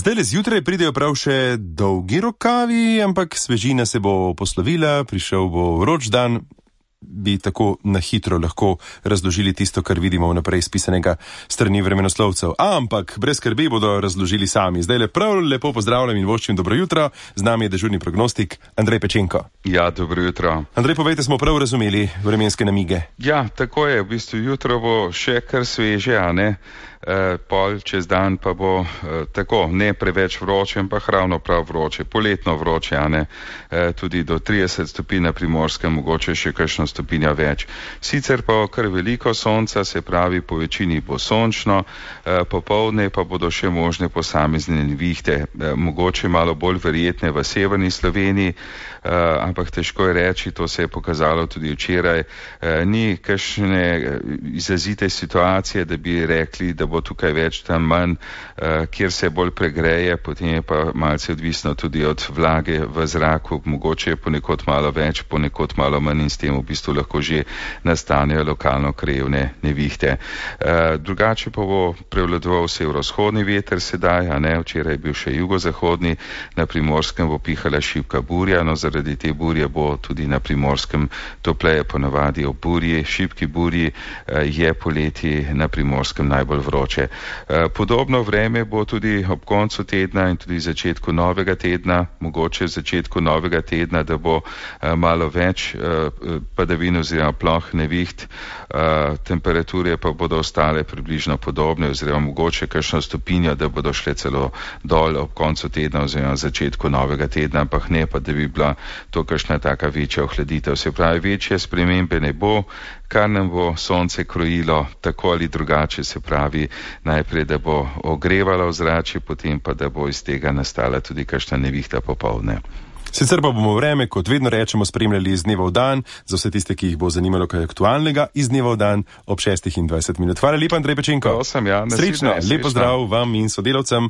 Zdajle zjutraj pridejo prav še dolgi rokavi, ampak svežina se bo poslovila, prišel bo vroč dan. Bi tako na hitro lahko razložili tisto, kar vidimo vnaprej spisanega strani vremenoslovcev. Ampak brez skrbi bodo razložili sami. Zdajle prav lepo pozdravljam in voščim dobro jutro. Z nami je dežurni prognostik Andrej Pečenko. Ja, dobro jutro. Andrej, povejte, smo prav razumeli vremenske namige? Ja, tako je. V bistvu jutro bo še kar sveže, a ne? Pol čez dan pa bo tako, ne preveč vroče, ampak ravno prav vroče, poletno vroče, a ne? Tudi do 30 stopinj na Primorskem, mogoče še kakšno stopinja več. Sicer pa kar veliko sonca, se pravi po večini bo sončno, popoldne pa bodo še možne posamezne nevihte, mogoče malo bolj verjetne v severni Sloveniji, ampak težko je reči, to se je pokazalo tudi včeraj. Ni kakšne izrazite situacije, da bi rekli, da bo tukaj več, tam manj, kjer se bolj pregreje, potem je pa malce odvisno tudi od vlage v zraku, mogoče je ponekod malo več, ponekod malo manj in s tem v bistvu lahko že nastanejo lokalno krajevne nevihte. Drugače pa bo prevladoval severovzhodni veter sedaj, a ne, včeraj je bil še jugozahodni, na Primorskem bo pihala šibka burja, no zaradi te burje bo tudi na Primorskem topleje, ponavadi ob burji, šibki burji je poleti na Primorskem najbolj vroče. Podobno vreme bo tudi ob koncu tedna in tudi začetku novega tedna, mogoče v začetku novega tedna, da bo malo več padavin oziroma ploh neviht, temperature pa bodo ostale približno podobne oziroma mogoče kakšno stopinjo, da bodo šle celo dol ob koncu tedna oziroma začetku novega tedna, ampak ne pa, da bi bila to kakšna taka večja ohladitev. Se pravi, večje spremembe ne bo, kar nam bo sonce krojilo tako ali drugače, se pravi najprej, da bo ogrevalo ozračje, potem pa, da bo iz tega nastala tudi kakšna nevihta popoldne. Sicer pa bomo vreme, kot vedno rečemo, spremljali iz dneva v dan, za vse tiste, ki jih bo zanimalo kaj aktualnega, iz dneva v dan ob 6:20. Hvala lepa, Andrej Pečenko. Srečno, lep pozdrav vam in sodelavcem.